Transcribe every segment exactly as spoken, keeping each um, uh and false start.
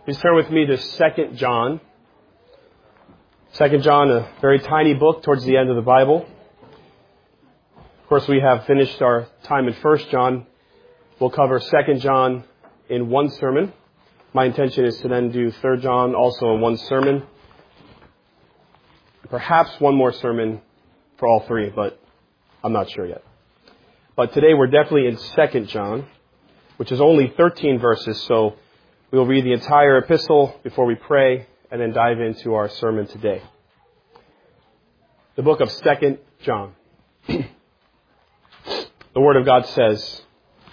Please turn with me to Second John. Second John, a very tiny book towards the end of the Bible. Of course, we have finished our time in First John. We'll cover Second John in one sermon. My intention is to then do Third John also in one sermon. Perhaps one more sermon for all three, but I'm not sure yet. But today we're definitely in Second John, which is only thirteen verses, so we'll read the entire epistle before we pray and then dive into our sermon today. The book of Second John. The Word of God says,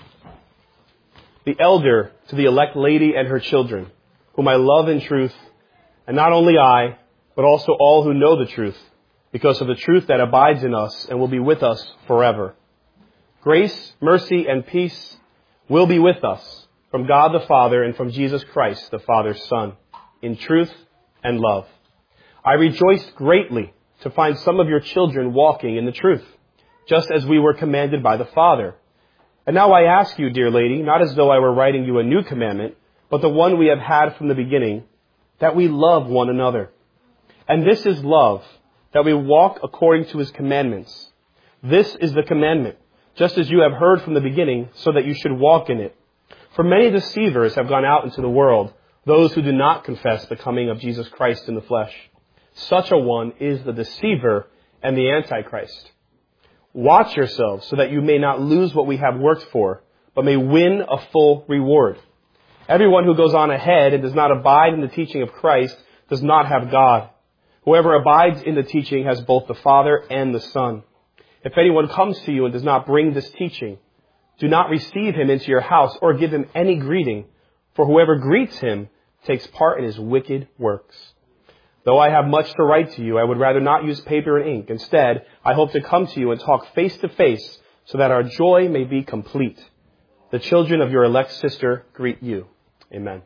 "The elder to the elect lady and her children, whom I love in truth, and not only I, but also all who know the truth, because of the truth that abides in us and will be with us forever. Grace, mercy, and peace will be with us from God the Father and from Jesus Christ, the Father's Son, in truth and love. I rejoiced greatly to find some of your children walking in the truth, just as we were commanded by the Father. And now I ask you, dear lady, not as though I were writing you a new commandment, but the one we have had from the beginning, that we love one another. And this is love, that we walk according to his commandments. This is the commandment, just as you have heard from the beginning, so that you should walk in it. For many deceivers have gone out into the world, those who do not confess the coming of Jesus Christ in the flesh. Such a one is the deceiver and the Antichrist. Watch yourselves so that you may not lose what we have worked for, but may win a full reward. Everyone who goes on ahead and does not abide in the teaching of Christ does not have God. Whoever abides in the teaching has both the Father and the Son. If anyone comes to you and does not bring this teaching, do not receive him into your house or give him any greeting, for whoever greets him takes part in his wicked works. Though I have much to write to you, I would rather not use paper and ink. Instead, I hope to come to you and talk face to face so that our joy may be complete. The children of your elect sister greet you. Amen."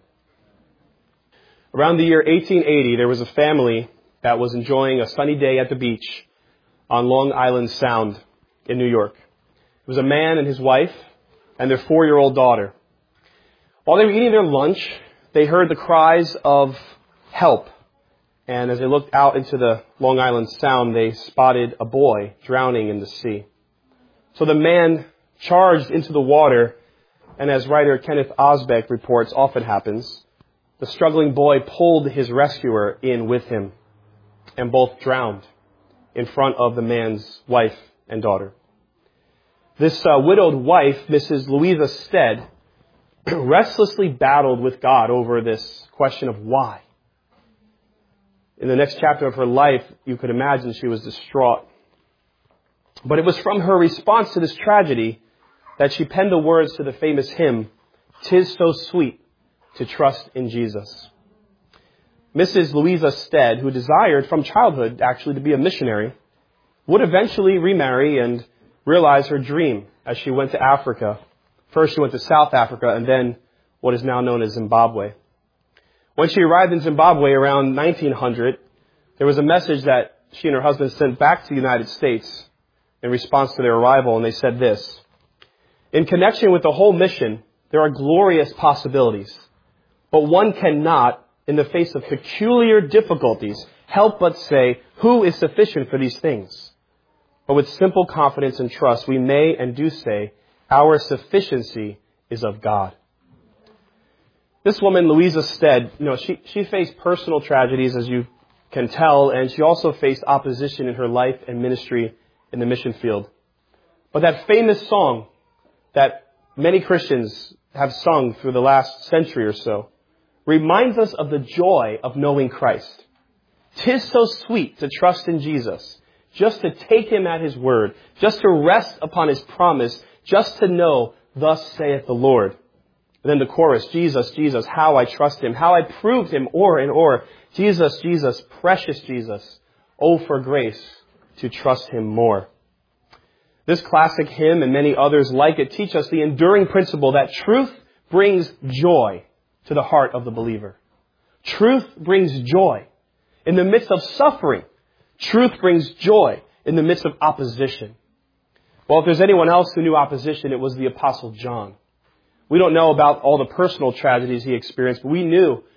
Around the year eighteen eighty, there was a family that was enjoying a sunny day at the beach on Long Island Sound in New York. It was a man and his wife and their four-year-old daughter. While they were eating their lunch, they heard the cries of help. And as they looked out into the Long Island Sound, they spotted a boy drowning in the sea. So the man charged into the water, and as writer Kenneth Osbeck reports often happens, the struggling boy pulled his rescuer in with him, and both drowned in front of the man's wife and daughter. This uh, widowed wife, Missus Louisa Stead, restlessly battled with God over this question of why. In the next chapter of her life, you could imagine she was distraught. But it was from her response to this tragedy that she penned the words to the famous hymn, "'Tis so sweet to trust in Jesus." Missus Louisa Stead, who desired from childhood actually to be a missionary, would eventually remarry and realize her dream as she went to Africa. First she went to South Africa and then what is now known as Zimbabwe. When she arrived in Zimbabwe around nineteen hundred, there was a message that she and her husband sent back to the United States in response to their arrival, and they said this: "In connection with the whole mission, there are glorious possibilities, but one cannot, in the face of peculiar difficulties, help but say, who is sufficient for these things? But with simple confidence and trust, we may and do say, our sufficiency is of God." This woman, Louisa Stead, you know, she, she faced personal tragedies, as you can tell, and she also faced opposition in her life and ministry in the mission field. But that famous song that many Christians have sung through the last century or so reminds us of the joy of knowing Christ. "'Tis so sweet to trust in Jesus, just to take him at his word, just to rest upon his promise, just to know, thus saith the Lord." And then the chorus, "Jesus, Jesus, how I trust him, how I proved him o'er and o'er. Jesus, Jesus, precious Jesus, oh, for grace to trust him more." This classic hymn and many others like it teach us the enduring principle that truth brings joy to the heart of the believer. Truth brings joy in the midst of suffering. Truth brings joy in the midst of opposition. Well, if there's anyone else who knew opposition, it was the Apostle John. We don't know about all the personal tragedies he experienced, but we knew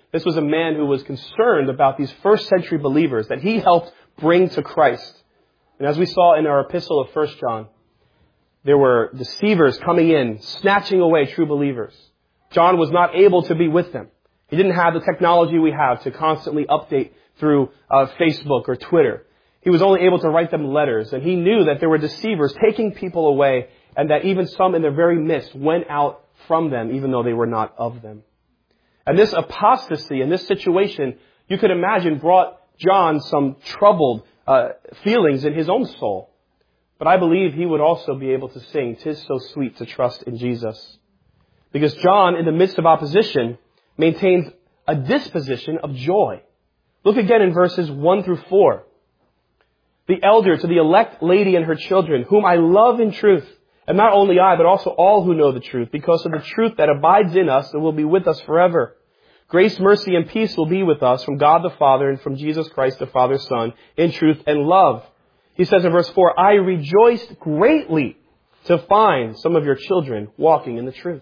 This was a man who was concerned about these first century believers that he helped bring to Christ. And as we saw in our epistle of First John, there were deceivers coming in, snatching away true believers. John was not able to be with them. He didn't have the technology we have to constantly update through uh, Facebook or Twitter. He was only able to write them letters, and he knew that there were deceivers taking people away, and that even some in their very midst went out from them, even though they were not of them. And this apostasy and this situation, you could imagine, brought John some troubled uh, feelings in his own soul. But I believe he would also be able to sing, "'Tis so sweet to trust in Jesus." Because John, in the midst of opposition, maintains a disposition of joy. Look again in verses one through four. "The elder to the elect lady and her children, whom I love in truth, and not only I, but also all who know the truth, because of the truth that abides in us and will be with us forever. Grace, mercy, and peace will be with us from God the Father and from Jesus Christ the Father's Son, in truth and love." He says in verse four, "I rejoiced greatly to find some of your children walking in the truth."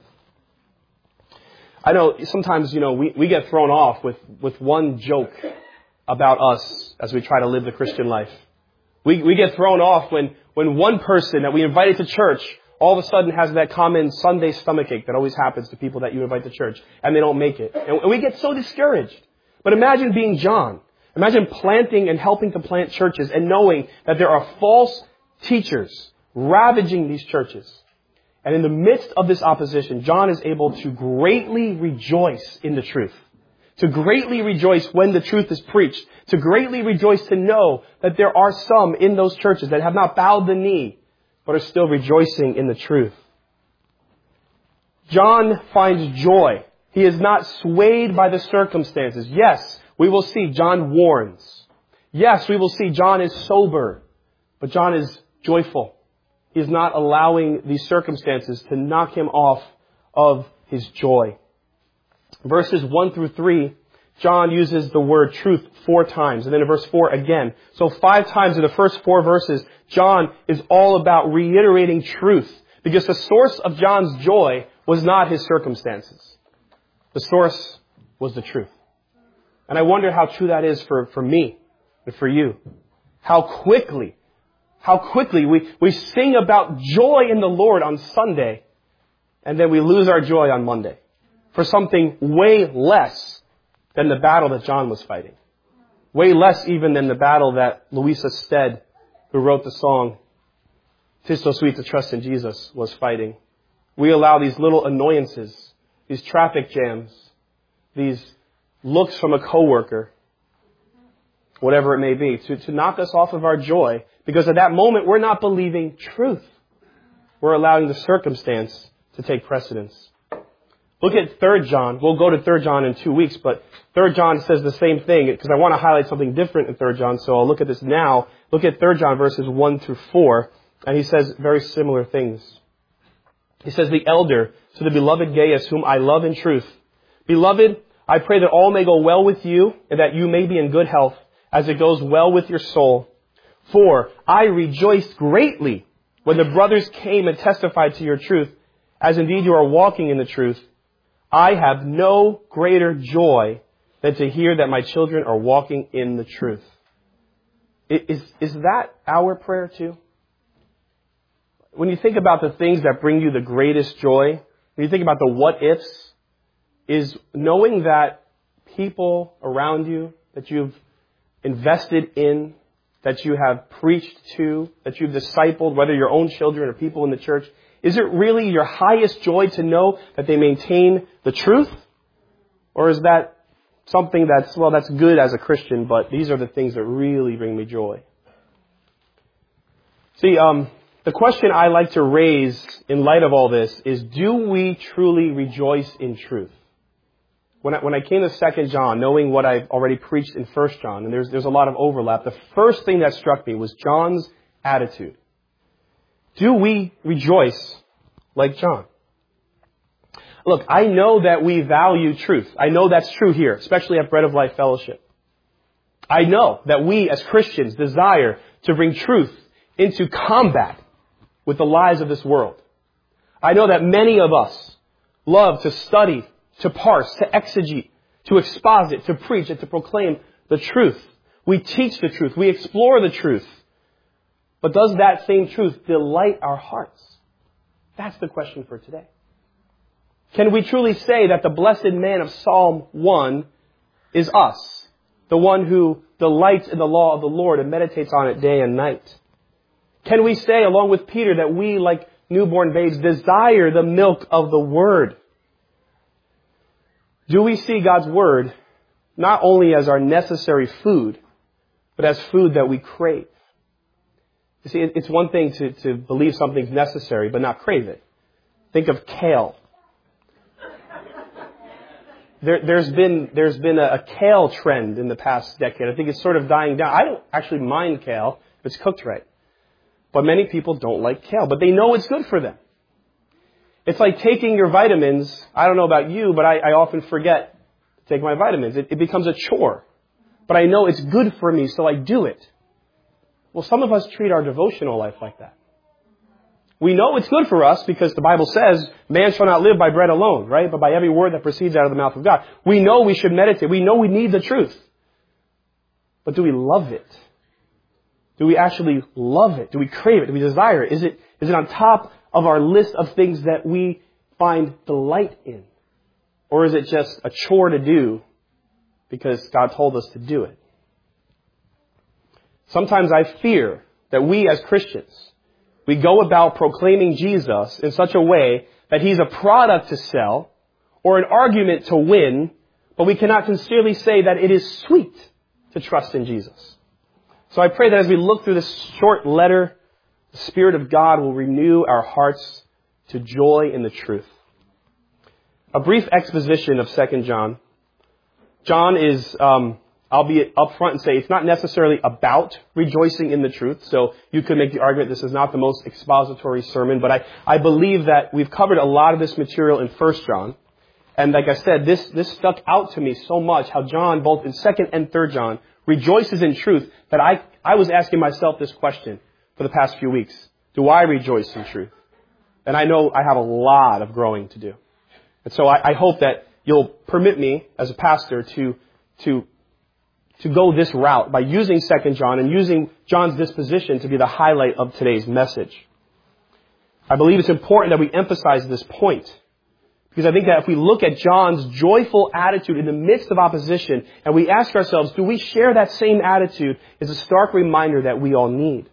I know sometimes, you know, we, we get thrown off with, with one joke about us as we try to live the Christian life. We, we get thrown off when, when one person that we invited to church all of a sudden has that common Sunday stomachache that always happens to people that you invite to church, and they don't make it. And, and we get so discouraged. But imagine being John. Imagine planting and helping to plant churches and knowing that there are false teachers ravaging these churches. And in the midst of this opposition, John is able to greatly rejoice in the truth. To greatly rejoice when the truth is preached. To greatly rejoice to know that there are some in those churches that have not bowed the knee, but are still rejoicing in the truth. John finds joy. He is not swayed by the circumstances. Yes, we will see John warns. Yes, we will see John is sober, but John is joyful. He is not allowing these circumstances to knock him off of his joy. Verses one through three, John uses the word truth four times, and then in verse four again. So five times in the first four verses, John is all about reiterating truth, because the source of John's joy was not his circumstances. The source was the truth. And I wonder how true that is for, for me and for you. How quickly, how quickly we, we sing about joy in the Lord on Sunday, and then we lose our joy on Monday for something way less than the battle that John was fighting. Way less even than the battle that Louisa Stead, who wrote the song, "'Tis so sweet to trust in Jesus," was fighting. We allow these little annoyances, these traffic jams, these looks from a coworker, whatever it may be, to, to knock us off of our joy, because at that moment we're not believing truth. We're allowing the circumstance to take precedence. Look at Third John. We'll go to Third John in two weeks, but Third John says the same thing, because I want to highlight something different in Third John, so I'll look at this now. Look at Third John verses one through four, and he says very similar things. He says, "The elder to the beloved Gaius, whom I love in truth. Beloved, I pray that all may go well with you, and that you may be in good health, as it goes well with your soul. For I rejoiced greatly when the brothers came and testified to your truth, as indeed you are walking in the truth. I have no greater joy than to hear that my children are walking in the truth." Is, is that our prayer too? When you think about the things that bring you the greatest joy, when you think about the what-ifs, is knowing that people around you that you've invested in, that you have preached to, that you've discipled, whether your own children or people in the church, is it really your highest joy to know that they maintain the truth? Or is that something that's, well, that's good as a Christian, but these are the things that really bring me joy? See, um, the question I like to raise in light of all this is, do we truly rejoice in truth? When I, when I came to Second John, knowing what I've already preached in First John, and there's, there's a lot of overlap, the first thing that struck me was John's attitude. Do we rejoice like John? Look, I know that we value truth. I know that's true here, especially at Bread of Life Fellowship. I know that we as Christians desire to bring truth into combat with the lies of this world. I know that many of us love to study, to parse, to exegete, to exposit, to preach, and to proclaim the truth. We teach the truth. We explore the truth. But does that same truth delight our hearts? That's the question for today. Can we truly say that the blessed man of Psalm one is us, the one who delights in the law of the Lord and meditates on it day and night? Can we say, along with Peter, that we, like newborn babes, desire the milk of the Word? Do we see God's Word not only as our necessary food, but as food that we crave? You see, it's one thing to, to believe something's necessary, but not crave it. Think of kale. There, there's been there's been a, a kale trend in the past decade. I think it's sort of dying down. I don't actually mind kale if it's cooked right. But many people don't like kale, but they know it's good for them. It's like taking your vitamins. I don't know about you, but I, I often forget to take my vitamins. It, it becomes a chore. But I know it's good for me, so I do it. Well, some of us treat our devotional life like that. We know it's good for us because the Bible says, man shall not live by bread alone, right? But by every word that proceeds out of the mouth of God. We know we should meditate. We know we need the truth. But do we love it? Do we actually love it? Do we crave it? Do we desire it? Is it, is it on top of our list of things that we find delight in? Or is it just a chore to do because God told us to do it? Sometimes I fear that we as Christians, we go about proclaiming Jesus in such a way that He's a product to sell or an argument to win, but we cannot sincerely say that it is sweet to trust in Jesus. So I pray that as we look through this short letter, the Spirit of God will renew our hearts to joy in the truth. A brief exposition of Second John. John is, um, I'll be upfront and say it's not necessarily about rejoicing in the truth. So you could make the argument this is not the most expository sermon, but I, I believe that we've covered a lot of this material in First John. And like I said, this, this stuck out to me so much, how John, both in Second and Third John, rejoices in truth, that I, I was asking myself this question for the past few weeks. Do I rejoice in truth? And I know I have a lot of growing to do. And so I, I hope that you'll permit me as a pastor to, to, to go this route by using Second John and using John's disposition to be the highlight of today's message. I believe it's important that we emphasize this point, because I think that if we look at John's joyful attitude in the midst of opposition and we ask ourselves, do we share that same attitude, is a stark reminder that we all need.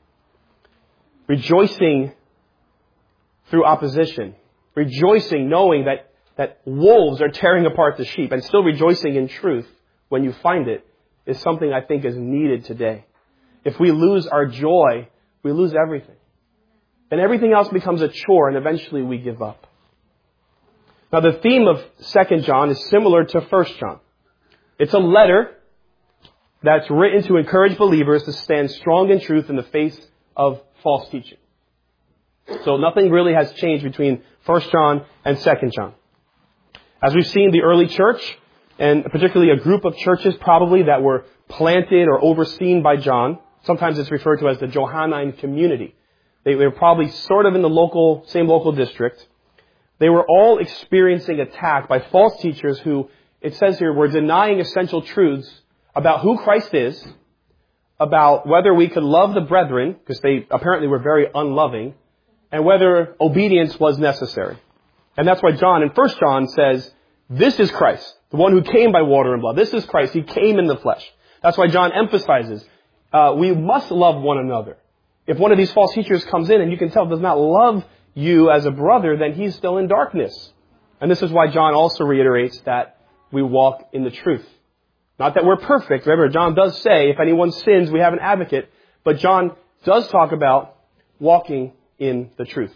Rejoicing through opposition. Rejoicing knowing that, that wolves are tearing apart the sheep, and still rejoicing in truth when you find it, is something I think is needed today. If we lose our joy, we lose everything. And everything else becomes a chore, and eventually we give up. Now, the theme of Second John is similar to First John. It's a letter that's written to encourage believers to stand strong in truth in the face of false teaching. So nothing really has changed between First John and Second John. As we've seen, the early church, and particularly a group of churches probably that were planted or overseen by John, sometimes it's referred to as the Johannine community. They were probably sort of in the local, same local district. They were all experiencing attack by false teachers who, it says here, were denying essential truths about who Christ is, about whether we could love the brethren, because they apparently were very unloving, and whether obedience was necessary. And that's why John in First John says, this is Christ, the one who came by water and blood. This is Christ. He came in the flesh. That's why John emphasizes, uh, we must love one another. If one of these false teachers comes in and you can tell does not love you as a brother, then he's still in darkness. And this is why John also reiterates that we walk in the truth. Not that we're perfect. Remember, John does say, if anyone sins, we have an advocate. But John does talk about walking in the truth.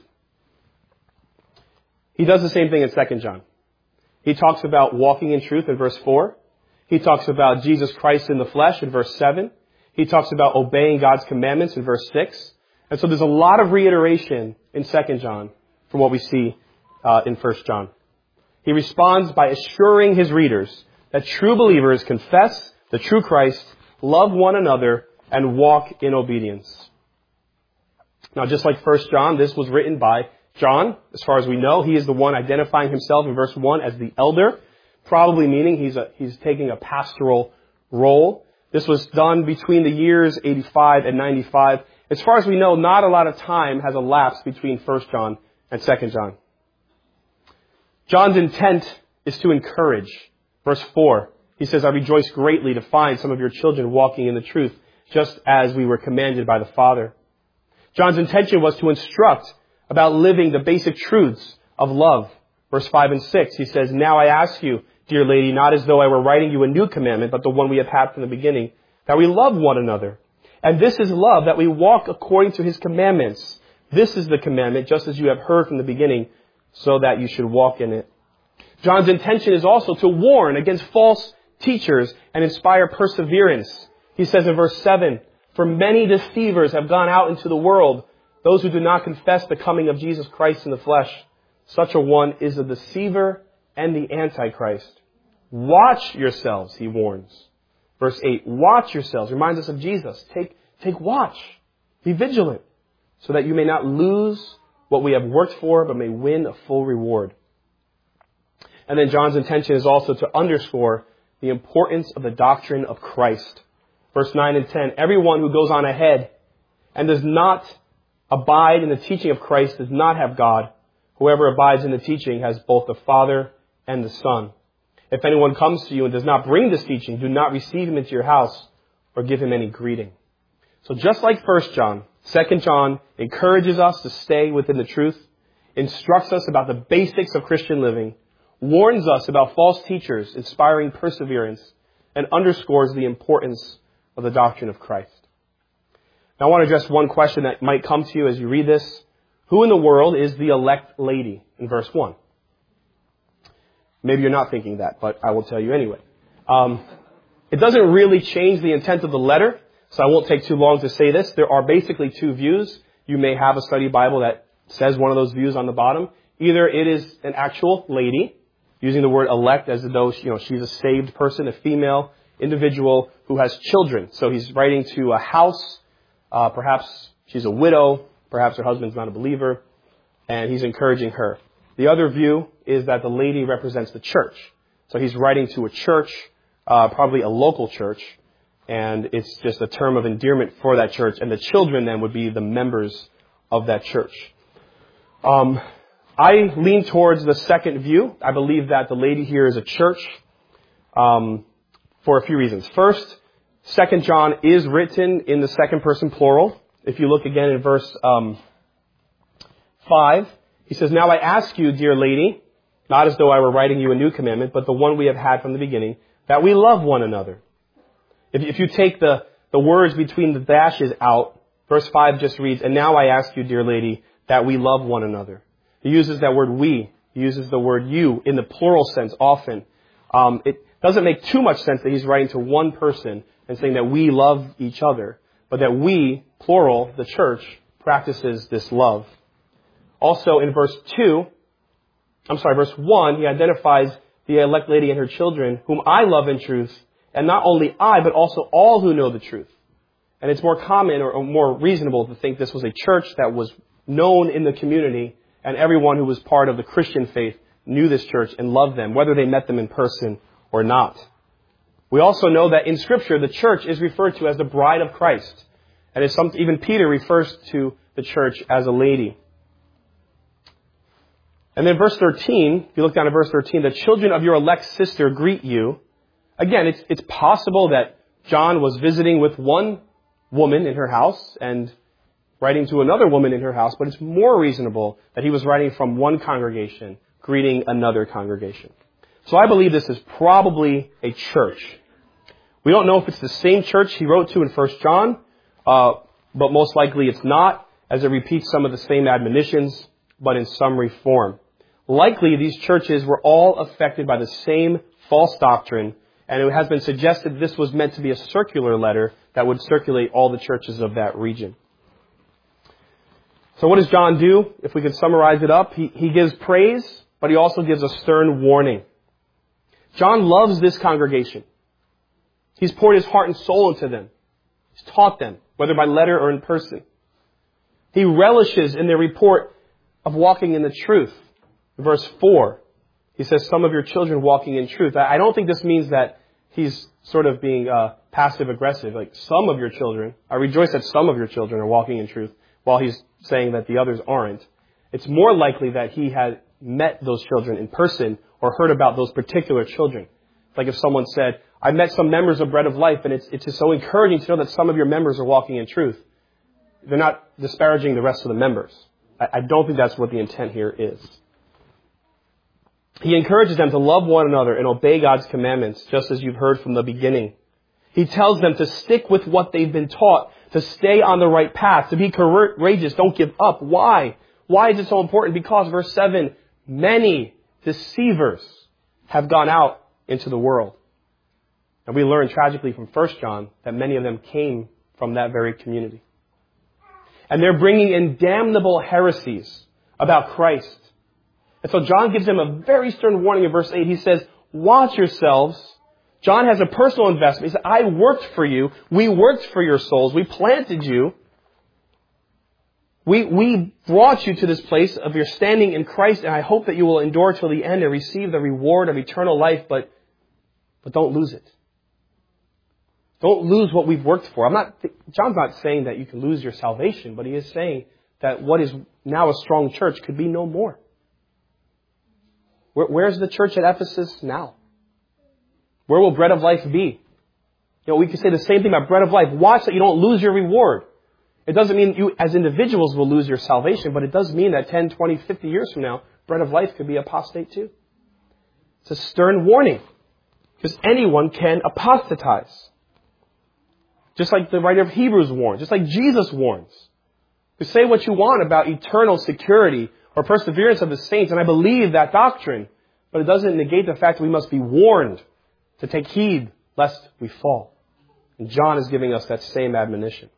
He does the same thing in Second John. He talks about walking in truth in verse four. He talks about Jesus Christ in the flesh in verse seven. He talks about obeying God's commandments in verse six. And so there's a lot of reiteration in Second John from what we see uh, in First John. He responds by assuring his readers that true believers confess the true Christ, love one another, and walk in obedience. Now, just like First John, this was written by John. As far as we know, he is the one identifying himself in verse one as the elder. probably meaning he's a, he's taking a pastoral role. This was done between the years eighty-five and ninety-five. As far as we know, not a lot of time has elapsed between First John and Second John. John's intent is to encourage. Verse four, he says, I rejoice greatly to find some of your children walking in the truth, just as we were commanded by the Father. John's intention was to instruct about living the basic truths of love. Verse five and six, he says, now I ask you, dear lady, not as though I were writing you a new commandment, but the one we have had from the beginning, that we love one another. And this is love, that we walk according to his commandments. This is the commandment, just as you have heard from the beginning, so that you should walk in it. John's intention is also to warn against false teachers and inspire perseverance. He says in verse seven, for many deceivers have gone out into the world, those who do not confess the coming of Jesus Christ in the flesh. Such a one is a deceiver and the Antichrist. Watch yourselves, he warns. Verse eight, watch yourselves, reminds us of Jesus. Take, take watch. Be vigilant, so that you may not lose what we have worked for, but may win a full reward. And then John's intention is also to underscore the importance of the doctrine of Christ. Verse nine and ten, everyone who goes on ahead and does not abide in the teaching of Christ does not have God. Whoever abides in the teaching has both the Father and the Son. If anyone comes to you and does not bring this teaching, do not receive him into your house or give him any greeting. So just like First John, Second John encourages us to stay within the truth, instructs us about the basics of Christian living, warns us about false teachers, inspiring perseverance, and underscores the importance of the doctrine of Christ. Now I want to address one question that might come to you as you read this. Who in the world is the elect lady in verse one? Maybe you're not thinking that, but I will tell you anyway. Um, it doesn't really change the intent of the letter, so I won't take too long to say this. There are basically two views. You may have a study Bible that says one of those views on the bottom. Either it is an actual lady, using the word elect as though, you know, she's a saved person, a female individual who has children. So he's writing to a house. Uh, perhaps she's a widow. Perhaps her husband's not a believer. And he's encouraging her. The other view is that the lady represents the church. So he's writing to a church, uh, probably a local church. And it's just a term of endearment for that church. And the children then would be the members of that church. Um, I lean towards the second view. I believe that the lady here is a church um, for a few reasons. First, Second John is written in the second person plural. If you look again in verse um, five, he says, now I ask you, dear lady, not as though I were writing you a new commandment, but the one we have had from the beginning, that we love one another. If, if you take the, the words between the dashes out, verse five just reads, and now I ask you, dear lady, that we love one another. He uses that word we. He uses the word you in the plural sense often. Um, it doesn't make too much sense that he's writing to one person and saying that we love each other, but that we, plural, the church, practices this love. Also in verse two, I'm sorry, verse one, he identifies the elect lady and her children, whom I love in truth, and not only I, but also all who know the truth. And it's more common or more reasonable to think this was a church that was known in the community, and everyone who was part of the Christian faith knew this church and loved them, whether they met them in person or not. We also know that in Scripture, the church is referred to as the bride of Christ. And it's some, even Peter refers to the church as a lady. And then verse thirteen, if you look down at verse thirteen, the children of your elect sister greet you. Again, it's, it's possible that John was visiting with one woman in her house and writing to another woman in her house, but it's more reasonable that he was writing from one congregation, greeting another congregation. So I believe this is probably a church. We don't know if it's the same church he wrote to in First John, uh, but most likely it's not, as it repeats some of the same admonitions, but in summary form. Likely these churches were all affected by the same false doctrine, and it has been suggested this was meant to be a circular letter that would circulate all the churches of that region. So what does John do? If we could summarize it up, he, he gives praise, but he also gives a stern warning. John loves this congregation. He's poured his heart and soul into them. He's taught them, whether by letter or in person. He relishes in their report of walking in the truth. Verse four, He says, some of your children walking in truth. I don't think this means that he's sort of being uh, passive-aggressive. Like, some of your children, I rejoice that some of your children are walking in truth, while he's saying that the others aren't. It's more likely that he had met those children in person or heard about those particular children. Like if someone said, I met some members of Bread of Life, and it's, it's just so encouraging to know that some of your members are walking in truth. They're not disparaging the rest of the members. I, I don't think that's what the intent here is. He encourages them to love one another and obey God's commandments, just as you've heard from the beginning. He tells them to stick with what they've been taught, to stay on the right path, to be courageous, don't give up. Why? Why is it so important? Because, verse seven, many deceivers have gone out into the world. And we learn tragically from First John that many of them came from that very community. And they're bringing in damnable heresies about Christ. And so John gives them a very stern warning in verse eight. He says, watch yourselves. John has a personal investment. He said, I worked for you. We worked for your souls. We planted you. We, we brought you to this place of your standing in Christ, and I hope that you will endure till the end and receive the reward of eternal life, but, but don't lose it. Don't lose what we've worked for. I'm not, John's not saying that you can lose your salvation, but he is saying that what is now a strong church could be no more. Where, where's the church at Ephesus now? Where will Bread of Life be? You know, we can say the same thing about Bread of Life. Watch that you don't lose your reward. It doesn't mean you as individuals will lose your salvation, but it does mean that ten, twenty, fifty years from now, Bread of Life could be apostate too. It's a stern warning, because anyone can apostatize. Just like the writer of Hebrews warns, just like Jesus warns. You say what you want about eternal security or perseverance of the saints, and I believe that doctrine, but it doesn't negate the fact that we must be warned to take heed lest we fall. And John is giving us that same admonition.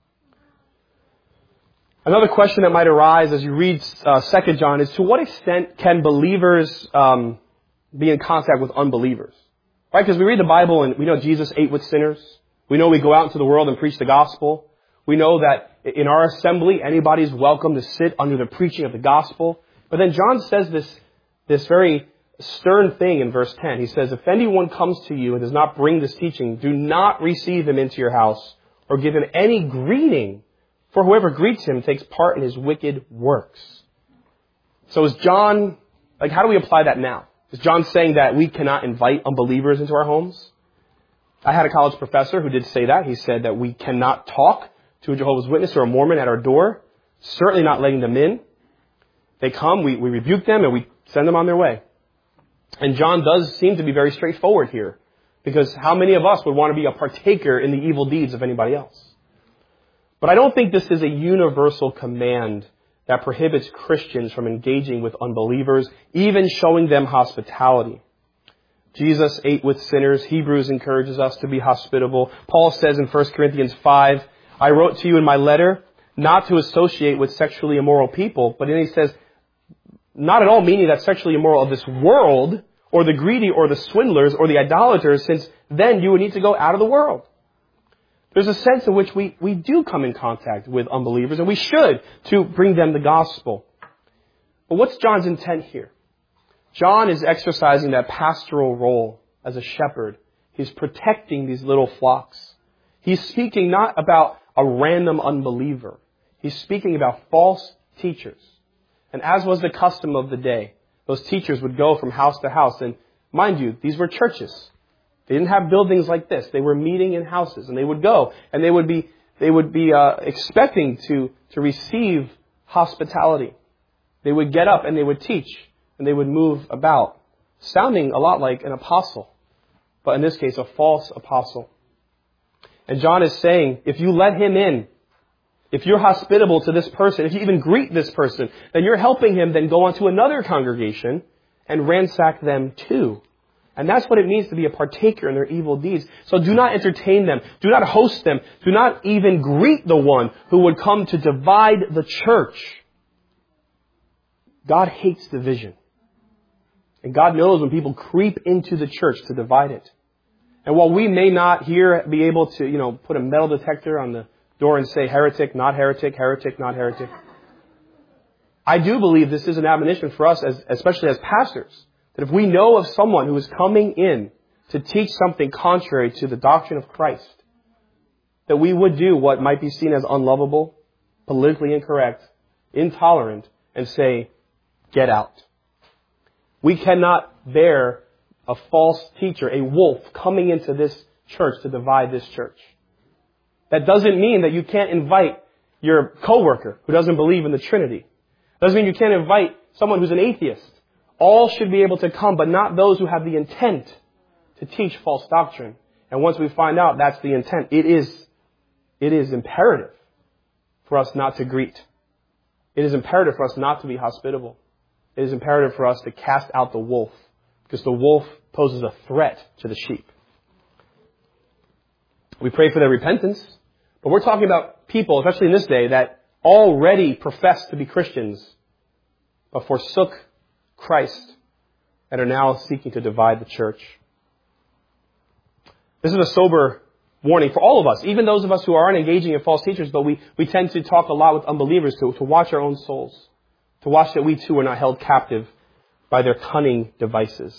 Another question that might arise as you read uh, Second John is, to what extent can believers um, be in contact with unbelievers? Right? Because we read the Bible and we know Jesus ate with sinners. We know we go out into the world and preach the gospel. We know that in our assembly, anybody's welcome to sit under the preaching of the gospel. But then John says this, this very stern thing in verse ten. He says, if anyone comes to you and does not bring this teaching, do not receive him into your house or give him any greeting. For whoever greets him takes part in his wicked works. So is John, like how do we apply that now? Is John saying that we cannot invite unbelievers into our homes? I had a college professor who did say that. He said that we cannot talk to a Jehovah's Witness or a Mormon at our door. Certainly not letting them in. They come, we, we rebuke them, and we send them on their way. And John does seem to be very straightforward here. Because how many of us would want to be a partaker in the evil deeds of anybody else? But I don't think this is a universal command that prohibits Christians from engaging with unbelievers, even showing them hospitality. Jesus ate with sinners. Hebrews encourages us to be hospitable. Paul says in First Corinthians five, I wrote to you in my letter not to associate with sexually immoral people. But then he says, not at all meaning that sexually immoral of this world, or the greedy, or the swindlers, or the idolaters, since then you would need to go out of the world. There's a sense in which we, we do come in contact with unbelievers, and we should, to bring them the gospel. But what's John's intent here? John is exercising that pastoral role as a shepherd. He's protecting these little flocks. He's speaking not about a random unbeliever. He's speaking about false teachers. And as was the custom of the day, those teachers would go from house to house. And mind you, these were churches. They didn't have buildings like this. They were meeting in houses, and they would go, and they would be they would be uh, expecting to to receive hospitality. They would get up and they would teach, and they would move about, sounding a lot like an apostle, but in this case, a false apostle. And John is saying, if you let him in, if you're hospitable to this person, if you even greet this person, then you're helping him then go on to another congregation and ransack them too. And that's what it means to be a partaker in their evil deeds. So do not entertain them. Do not host them. Do not even greet the one who would come to divide the church. God hates division. And God knows when people creep into the church to divide it. And while we may not here be able to, you know, put a metal detector on the door and say heretic, not heretic, heretic, not heretic, I do believe this is an admonition for us, as, especially as pastors. That if we know of someone who is coming in to teach something contrary to the doctrine of Christ, that we would do what might be seen as unlovable, politically incorrect, intolerant, and say, get out. We cannot bear a false teacher, a wolf, coming into this church to divide this church. That doesn't mean that you can't invite your coworker who doesn't believe in the Trinity. Doesn't mean you can't invite someone who's an atheist. All should be able to come, but not those who have the intent to teach false doctrine. And once we find out that's the intent, it is, it is imperative for us not to greet. It is imperative for us not to be hospitable. It is imperative for us to cast out the wolf, because the wolf poses a threat to the sheep. We pray for their repentance, but we're talking about people, especially in this day, that already profess to be Christians, but forsook Christ and are now seeking to divide the church. This is a sober warning for all of us, even those of us who aren't engaging in false teachers, but we, we tend to talk a lot with unbelievers to, to watch our own souls, to watch that we too are not held captive by their cunning devices.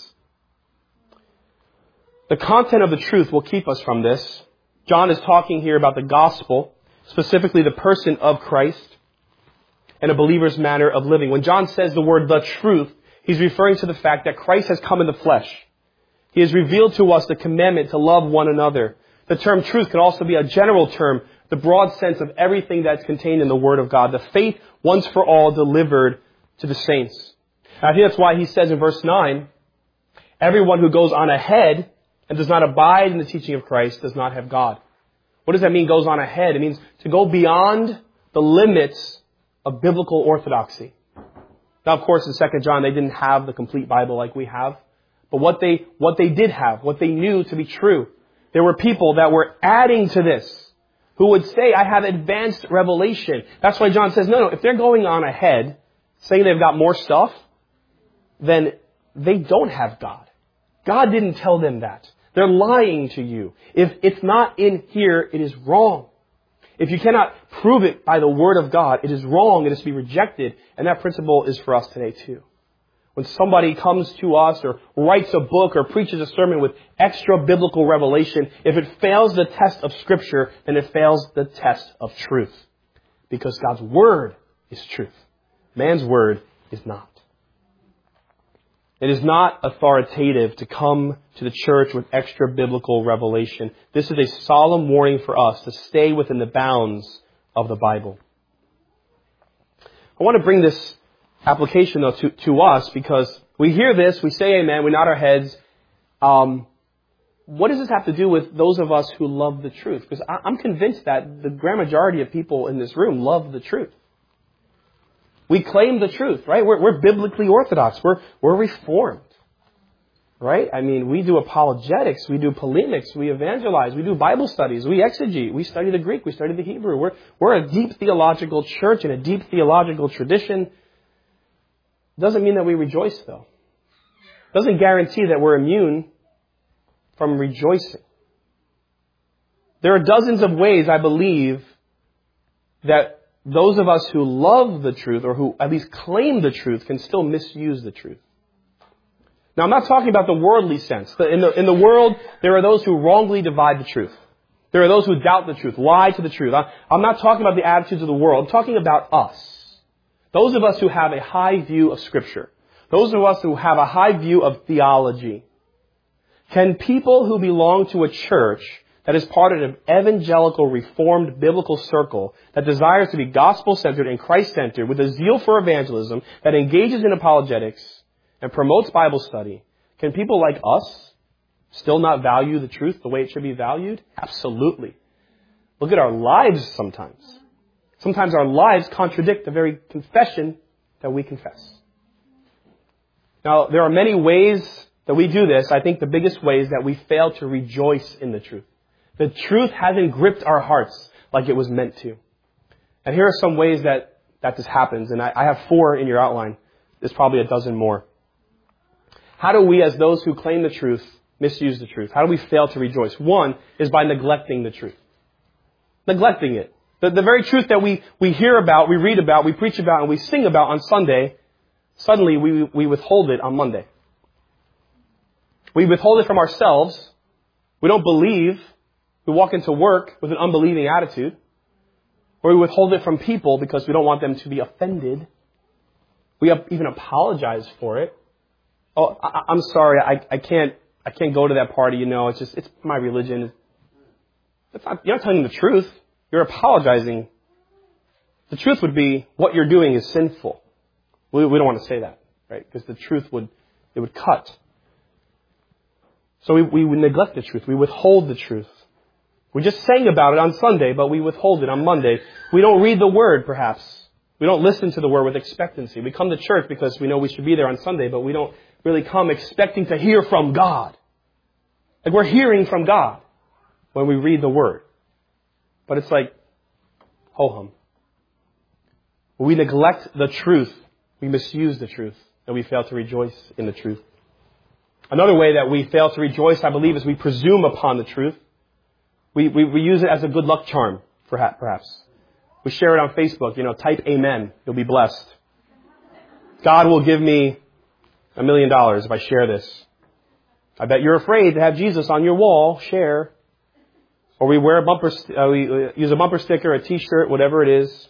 The content of the truth will keep us from this. John is talking here about the gospel, specifically the person of Christ and a believer's manner of living. When John says the word the truth, he's referring to the fact that Christ has come in the flesh. He has revealed to us the commandment to love one another. The term truth can also be a general term, the broad sense of everything that's contained in the Word of God. The faith once for all delivered to the saints. And I think that's why he says in verse nine, everyone who goes on ahead and does not abide in the teaching of Christ does not have God. What does that mean, goes on ahead? It means to go beyond the limits of biblical orthodoxy. Now, of course, in Second John, they didn't have the complete Bible like we have. But what they, what they did have, what they knew to be true, there were people that were adding to this, who would say, I have advanced revelation. That's why John says, no, no, if they're going on ahead, saying they've got more stuff, then they don't have God. God didn't tell them that. They're lying to you. If it's not in here, it is wrong. If you cannot prove it by the Word of God, it is wrong. It is to be rejected. And that principle is for us today too. When somebody comes to us or writes a book or preaches a sermon with extra biblical revelation, if it fails the test of Scripture, then it fails the test of truth. Because God's Word is truth. Man's Word is not. It is not authoritative to come to the church with extra biblical revelation. This is a solemn warning for us to stay within the bounds of the Bible. I want to bring this application, though, to, to us, because we hear this, we say amen, we nod our heads. Um, what does this have to do with those of us who love the truth? Because I, I'm convinced that the grand majority of people in this room love the truth. We claim the truth, right? We're, we're biblically orthodox. We're, we're reformed, right? I mean, we do apologetics, we do polemics, we evangelize, we do Bible studies, we exegete, we study the Greek, we study the Hebrew. We're, we're a deep theological church and a deep theological tradition. Doesn't mean that we rejoice, though. Doesn't guarantee that we're immune from rejoicing. There are dozens of ways, I believe, that those of us who love the truth, or who at least claim the truth, can still misuse the truth. Now, I'm not talking about the worldly sense. In the, in the world, there are those who wrongly divide the truth. There are those who doubt the truth, lie to the truth. I'm not talking about the attitudes of the world. I'm talking about us. Those of us who have a high view of Scripture. Those of us who have a high view of theology. Can people who belong to a church that is part of an evangelical, reformed, biblical circle that desires to be gospel-centered and Christ-centered with a zeal for evangelism, that engages in apologetics and promotes Bible study, can people like us still not value the truth the way it should be valued? Absolutely. Look at our lives sometimes. Sometimes our lives contradict the very confession that we confess. Now, there are many ways that we do this. I think the biggest way is that we fail to rejoice in the truth. The truth hasn't gripped our hearts like it was meant to. And here are some ways that, that this happens. And I, I have four in your outline. There's probably a dozen more. How do we, as those who claim the truth, misuse the truth? How do we fail to rejoice? One is by neglecting the truth. Neglecting it. The, the very truth that we, we hear about, we read about, we preach about, and we sing about on Sunday, suddenly we, we withhold it on Monday. We withhold it from ourselves. We don't believe. We walk into work with an unbelieving attitude. Or we withhold it from people because we don't want them to be offended. We even apologize for it. Oh, I, I'm sorry, I, I can't, I can't go to that party. You know, it's just, it's my religion. It's not, you're not telling the truth. You're apologizing. The truth would be what you're doing is sinful. We, we don't want to say that, right? Because the truth would, it would cut. So we, we would neglect the truth. We withhold the truth. We just sang about it on Sunday, but we withhold it on Monday. We don't read the Word, perhaps. We don't listen to the Word with expectancy. We come to church because we know we should be there on Sunday, but we don't really come expecting to hear from God. Like we're hearing from God when we read the Word. But it's like, ho-hum. When we neglect the truth, we misuse the truth, and we fail to rejoice in the truth. Another way that we fail to rejoice, I believe, is we presume upon the truth. We, we, we use it as a good luck charm, perhaps. We share it on Facebook, you know, type amen, you'll be blessed. God will give me a million dollars if I share this. I bet you're afraid to have Jesus on your wall, share. Or we wear a bumper, uh, we use a bumper sticker, a t-shirt, whatever it is.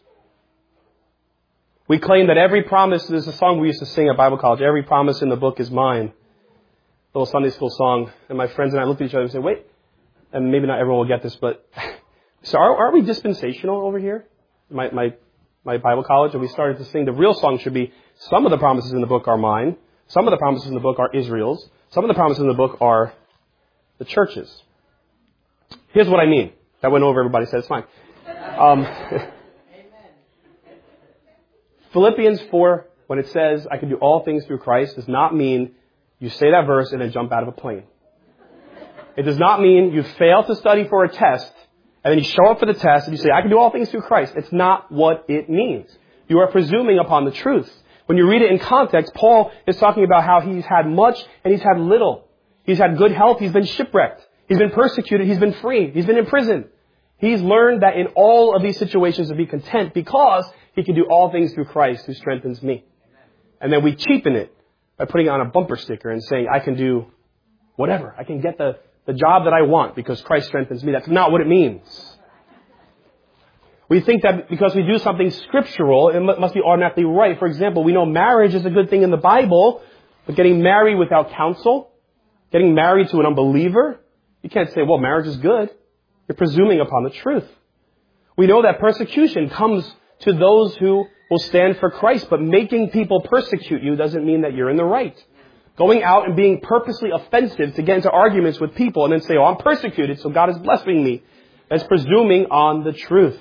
We claim that every promise, there's a song we used to sing at Bible college, every promise in the book is mine. A little Sunday school song. And my friends and I looked at each other and said, wait, and maybe not everyone will get this, but so are, are we dispensational over here? My, my, my Bible college, and we started to sing the real song should be, some of the promises in the book are mine. Some of the promises in the book are Israel's. Some of the promises in the book are the church's. Here's what I mean. That went over, everybody said it's fine. Um, Philippians four, when it says, I can do all things through Christ, does not mean you say that verse and then jump out of a plane. It does not mean you fail to study for a test and then you show up for the test and you say, I can do all things through Christ. It's not what it means. You are presuming upon the truth. When you read it in context, Paul is talking about how he's had much and he's had little. He's had good health. He's been shipwrecked. He's been persecuted. He's been free. He's been in prison. He's learned that in all of these situations to be content because he can do all things through Christ who strengthens me. And then we cheapen it by putting on a bumper sticker and saying, I can do whatever. I can get the, the job that I want because Christ strengthens me. That's not what it means. We think that because we do something scriptural, it must be automatically right. For example, we know marriage is a good thing in the Bible, but getting married without counsel, getting married to an unbeliever, you can't say, well, marriage is good. You're presuming upon the truth. We know that persecution comes to those who will stand for Christ, but making people persecute you doesn't mean that you're in the right. Going out and being purposely offensive to get into arguments with people and then say, oh, I'm persecuted, so God is blessing me. That's presuming on the truth.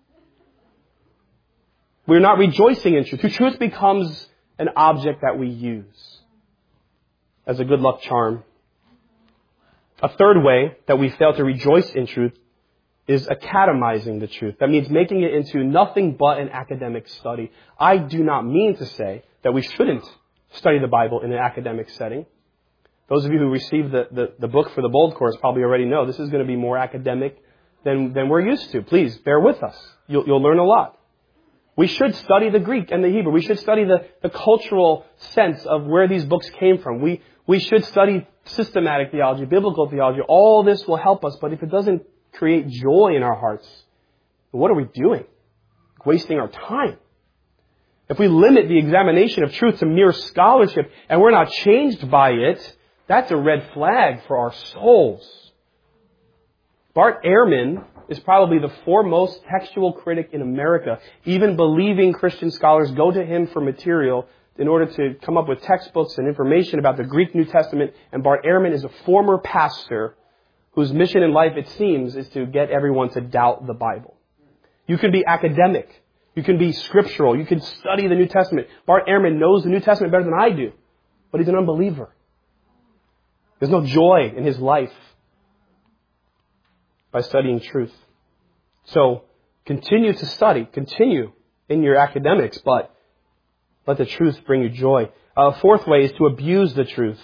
We're not rejoicing in truth. Truth becomes an object that we use as a good luck charm. A third way that we fail to rejoice in truth is academizing the truth. That means making it into nothing but an academic study. I do not mean to say that we shouldn't study the Bible in an academic setting. Those of you who received the, the, the book for the Bold course probably already know this is going to be more academic than, than we're used to. Please, bear with us. You'll, you'll learn a lot. We should study the Greek and the Hebrew. We should study the, the cultural sense of where these books came from. We, we should study systematic theology, biblical theology. All this will help us, but if it doesn't create joy in our hearts, what are we doing? Wasting our time. If we limit the examination of truth to mere scholarship and we're not changed by it, that's a red flag for our souls. Bart Ehrman is probably the foremost textual critic in America. Even believing Christian scholars go to him for material in order to come up with textbooks and information about the Greek New Testament. And Bart Ehrman is a former pastor whose mission in life, it seems, is to get everyone to doubt the Bible. You can be academic. You can be scriptural. You can study the New Testament. Bart Ehrman knows the New Testament better than I do, but he's an unbeliever. There's no joy in his life by studying truth. So continue to study. Continue in your academics, but let the truth bring you joy. A fourth way is to abuse the truth.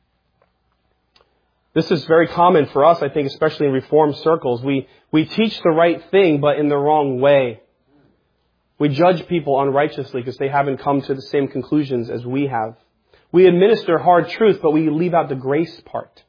This is very common for us, I think, especially in Reformed circles. We, we teach the right thing, but in the wrong way. We judge people unrighteously because they haven't come to the same conclusions as we have. We administer hard truth, but we leave out the grace part.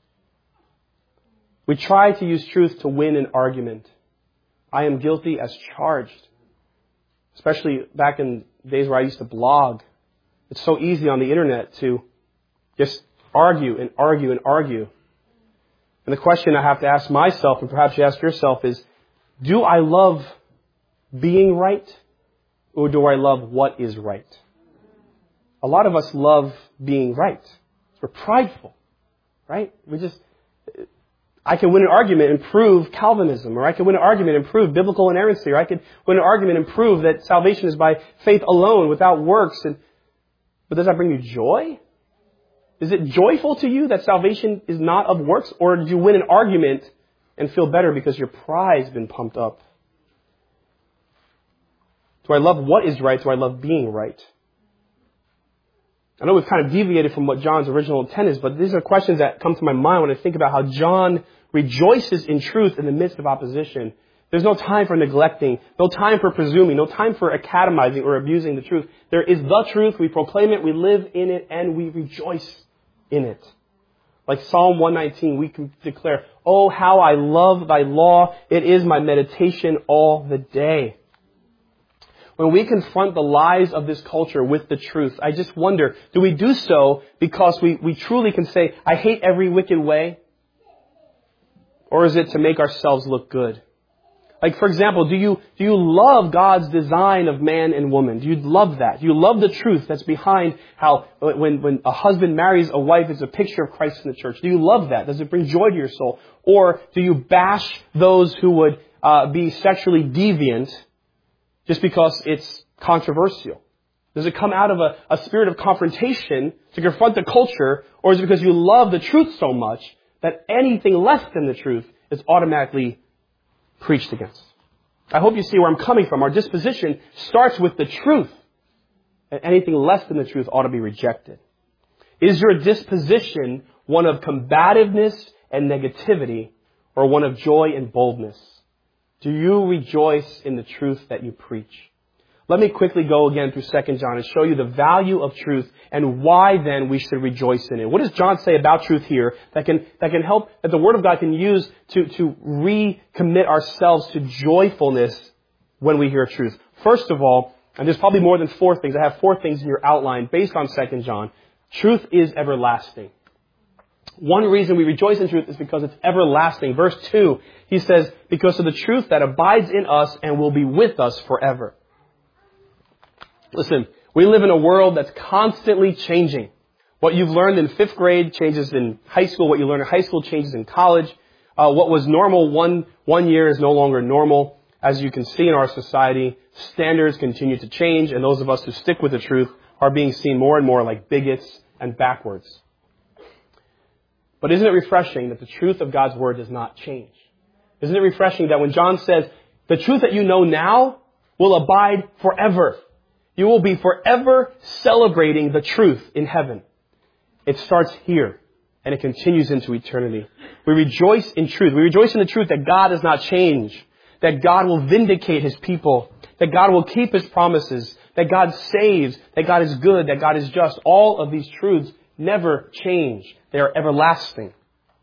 We try to use truth to win an argument. I am guilty as charged. Especially back in days where I used to blog. It's so easy on the internet to just argue and argue and argue. And the question I have to ask myself, and perhaps you ask yourself, is, do I love being right, or do I love what is right? A lot of us love being right. We're prideful, right? We just, I can win an argument and prove Calvinism, or I can win an argument and prove biblical inerrancy, or I can win an argument and prove that salvation is by faith alone, without works. And, but does that bring you joy? Is it joyful to you that salvation is not of works? Or do you win an argument and feel better because your pride's been pumped up? Do I love what is right? Do I love being right? I know we've kind of deviated from what John's original intent is, but these are questions that come to my mind when I think about how John rejoices in truth in the midst of opposition. There's no time for neglecting, no time for presuming, no time for academizing or abusing the truth. There is the truth. We proclaim it, we live in it, and we rejoice in it. Like Psalm one nineteen, we can declare, "Oh, how I love thy law. It is my meditation all the day." When we confront the lies of this culture with the truth, I just wonder, do we do so because we, we truly can say, I hate every wicked way? Or is it to make ourselves look good? Like, for example, do you, do you love God's design of man and woman? Do you love that? Do you love the truth that's behind how when, when a husband marries a wife, it's a picture of Christ in the church? Do you love that? Does it bring joy to your soul? Or do you bash those who would uh, be sexually deviant just because it's controversial? Does it come out of a, a spirit of confrontation to confront the culture? Or is it because you love the truth so much that anything less than the truth is automatically preached against? I hope you see where I'm coming from. Our disposition starts with the truth, and anything less than the truth ought to be rejected. Is your disposition one of combativeness and negativity, or one of joy and boldness? Do you rejoice in the truth that you preach? Let me quickly go again through Second John and show you the value of truth and why then we should rejoice in it. What does John say about truth here that can, that can help, that the Word of God can use to, to recommit ourselves to joyfulness when we hear truth? First of all, and there's probably more than four things. I have four things in your outline based on Second John. Truth is everlasting. One reason we rejoice in truth is because it's everlasting. Verse two, he says, because of the truth that abides in us and will be with us forever. Listen, we live in a world that's constantly changing. What you've learned in fifth grade changes in high school. What you learn in high school changes in college. Uh, what was normal one, one year is no longer normal. As you can see in our society, standards continue to change, and those of us who stick with the truth are being seen more and more like bigots and backwards. But isn't it refreshing that the truth of God's Word does not change? Isn't it refreshing that when John says, the truth that you know now will abide forever. You will be forever celebrating the truth in heaven. It starts here and it continues into eternity. We rejoice in truth. We rejoice in the truth that God does not change, that God will vindicate His people, that God will keep His promises, that God saves, that God is good, that God is just. All of these truths never change. They are everlasting.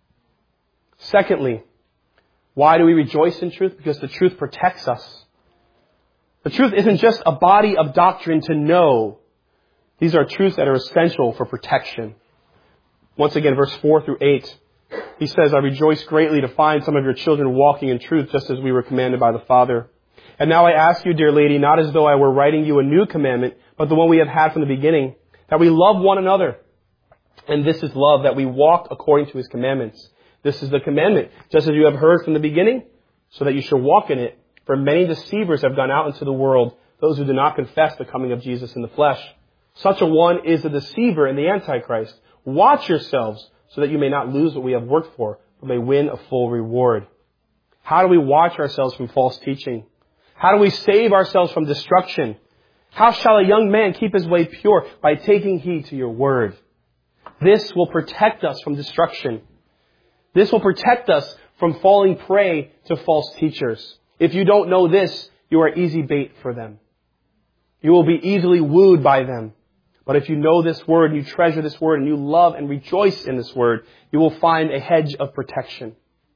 Secondly, why do we rejoice in truth? Because the truth protects us. The truth isn't just a body of doctrine to know. These are truths that are essential for protection. Once again, verse four through eight, he says, I rejoice greatly to find some of your children walking in truth, just as we were commanded by the Father. And now I ask you, dear lady, not as though I were writing you a new commandment, but the one we have had from the beginning, that we love one another. And this is love, that we walk according to His commandments. This is the commandment, just as you have heard from the beginning, so that you shall walk in it. For many deceivers have gone out into the world, those who do not confess the coming of Jesus in the flesh. Such a one is a deceiver and the Antichrist. Watch yourselves so that you may not lose what we have worked for, but may win a full reward. How do we watch ourselves from false teaching? How do we save ourselves from destruction? How shall a young man keep his way pure? By taking heed to your word. This will protect us from destruction. This will protect us from falling prey to false teachers. If you don't know this, you are easy bait for them. You will be easily wooed by them. But if you know this word, and you treasure this word, and you love and rejoice in this word, you will find a hedge of protection.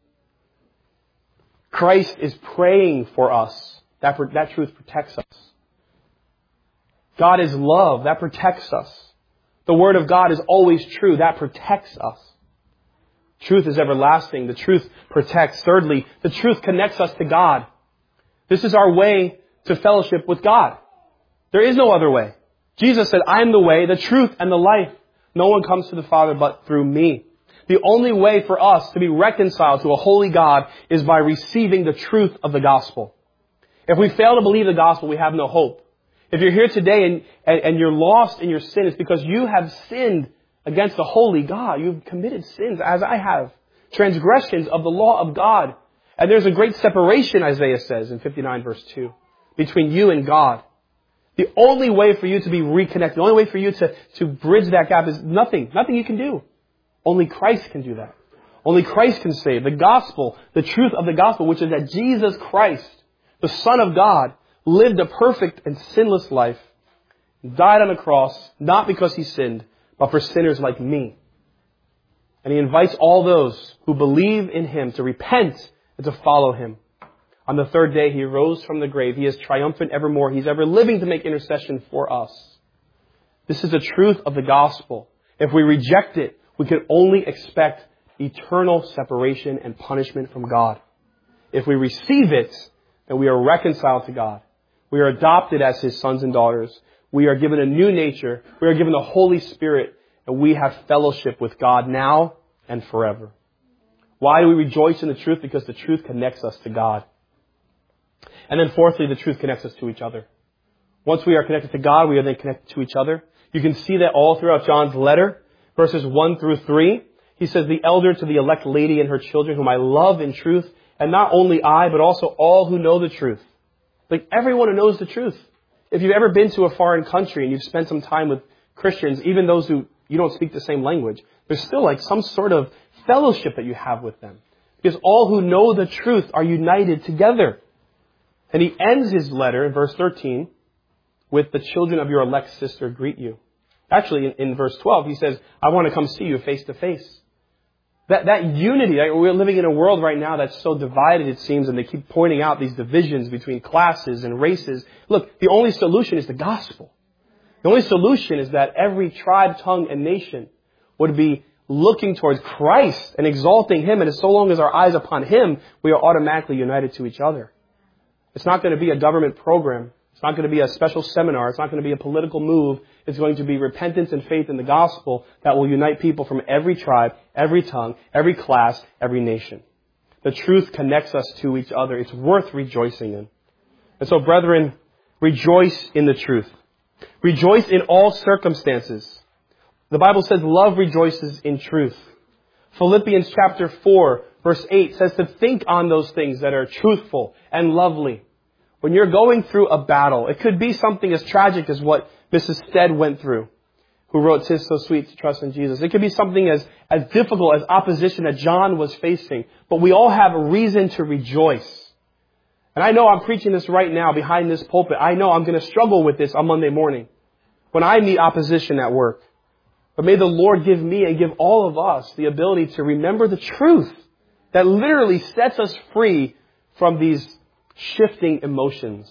Christ is praying for us. That, that truth protects us. God is love. That protects us. The Word of God is always true. That protects us. Truth is everlasting. The truth protects. Thirdly, the truth connects us to God. This is our way to fellowship with God. There is no other way. Jesus said, I am the way, the truth, and the life. No one comes to the Father but through me. The only way for us to be reconciled to a holy God is by receiving the truth of the gospel. If we fail to believe the gospel, we have no hope. If you're here today and, and, and you're lost in your sin, it's because you have sinned against the holy God. You've committed sins, as I have. Transgressions of the law of God. And there's a great separation, Isaiah says in fifty-nine verse two, between you and God. The only way for you to be reconnected, the only way for you to, to bridge that gap is nothing. Nothing you can do. Only Christ can do that. Only Christ can save. The gospel, the truth of the gospel, which is that Jesus Christ, the Son of God, lived a perfect and sinless life, died on the cross, not because he sinned, but for sinners like me. And he invites all those who believe in him to repent and to follow him. On the third day, he rose from the grave. He is triumphant evermore. He's ever living to make intercession for us. This is the truth of the gospel. If we reject it, we can only expect eternal separation and punishment from God. If we receive it, then we are reconciled to God. We are adopted as his sons and daughters. We are given a new nature. We are given the Holy Spirit. And we have fellowship with God now and forever. Why do we rejoice in the truth? Because the truth connects us to God. And then fourthly, the truth connects us to each other. Once we are connected to God, we are then connected to each other. You can see that all throughout John's letter, verses one through three. He says, the elder to the elect lady and her children, whom I love in truth, and not only I, but also all who know the truth. Like everyone who knows the truth. If you've ever been to a foreign country and you've spent some time with Christians, even those who you don't speak the same language, there's still like some sort of fellowship that you have with them. Because all who know the truth are united together. And he ends his letter in verse thirteen with the children of your elect sister greet you. Actually, in, in verse twelve, he says, I want to come see you face to face. That, that unity, like we're living in a world right now that's so divided, it seems, and they keep pointing out these divisions between classes and races. Look, the only solution is the gospel. The only solution is that every tribe, tongue, and nation would be looking towards Christ and exalting him. And as so long as our eyes upon him, we are automatically united to each other. It's not going to be a government program. It's not going to be a special seminar. It's not going to be a political move. It's going to be repentance and faith in the gospel that will unite people from every tribe, every tongue, every class, every nation. The truth connects us to each other. It's worth rejoicing in. And so, brethren, rejoice in the truth. Rejoice in all circumstances. The Bible says love rejoices in truth. Philippians chapter four, verse eight says to think on those things that are truthful and lovely. When you're going through a battle, it could be something as tragic as what Missus Stead went through, who wrote "'Tis So Sweet to Trust in Jesus." It could be something as, as difficult as opposition that John was facing. But we all have a reason to rejoice. And I know I'm preaching this right now behind this pulpit. I know I'm going to struggle with this on Monday morning when I meet opposition at work. But may the Lord give me and give all of us the ability to remember the truth that literally sets us free from these shifting emotions.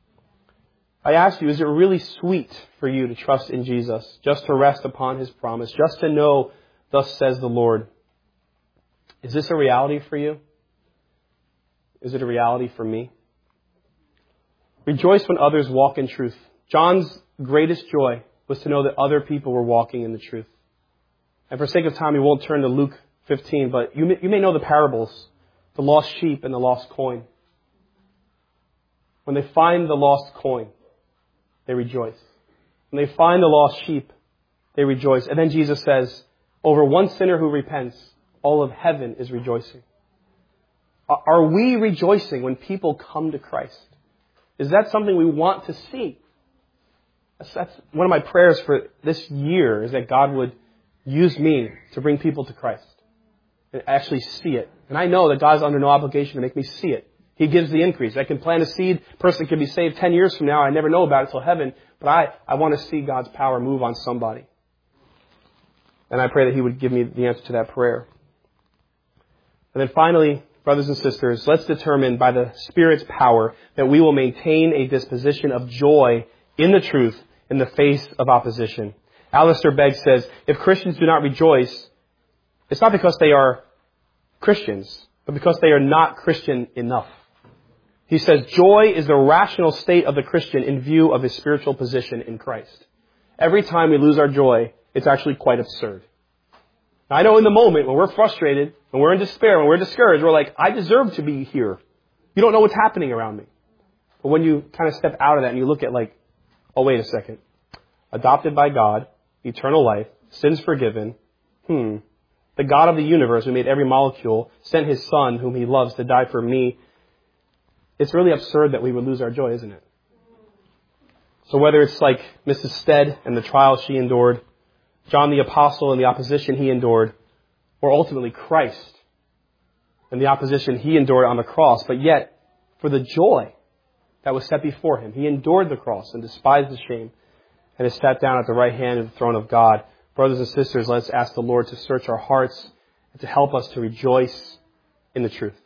I ask you, is it really sweet for you to trust in Jesus, just to rest upon his promise, just to know, thus says the Lord? Is this a reality for you? Is it a reality for me? Rejoice when others walk in truth. John's greatest joy was to know that other people were walking in the truth. And for sake of time, we won't turn to Luke fifteen, but you may, you may know the parables, the lost sheep and the lost coin. When they find the lost coin, they rejoice. When they find the lost sheep, they rejoice. And then Jesus says, over one sinner who repents, all of heaven is rejoicing. Are we rejoicing when people come to Christ? Is that something we want to see? That's, that's one of my prayers for this year, is that God would use me to bring people to Christ and actually see it. And I know that God's under no obligation to make me see it. He gives the increase. I can plant a seed. A person can be saved ten years from now. I never know about it till heaven. But I, I want to see God's power move on somebody. And I pray that He would give me the answer to that prayer. And then finally, brothers and sisters, let's determine by the Spirit's power that we will maintain a disposition of joy in the truth in the face of opposition. Alistair Begg says, if Christians do not rejoice, it's not because they are Christians, but because they are not Christian enough. He says, joy is the rational state of the Christian in view of his spiritual position in Christ. Every time we lose our joy, it's actually quite absurd. Now, I know in the moment when we're frustrated, when we're in despair, when we're discouraged, we're like, I deserve to be here. You don't know what's happening around me. But when you kind of step out of that and you look at like, oh, wait a second. Adopted by God, eternal life, sins forgiven. Hmm. The God of the universe who made every molecule sent His Son whom He loves to die for me. It's really absurd that we would lose our joy, isn't it? So whether it's like Missus Stead and the trials she endured, John the Apostle and the opposition he endured, or ultimately Christ and the opposition He endured on the cross, but yet for the joy that was set before Him, He endured the cross and despised the shame and is sat down at the right hand of the throne of God. Brothers and sisters, let's ask the Lord to search our hearts and to help us to rejoice in the truth.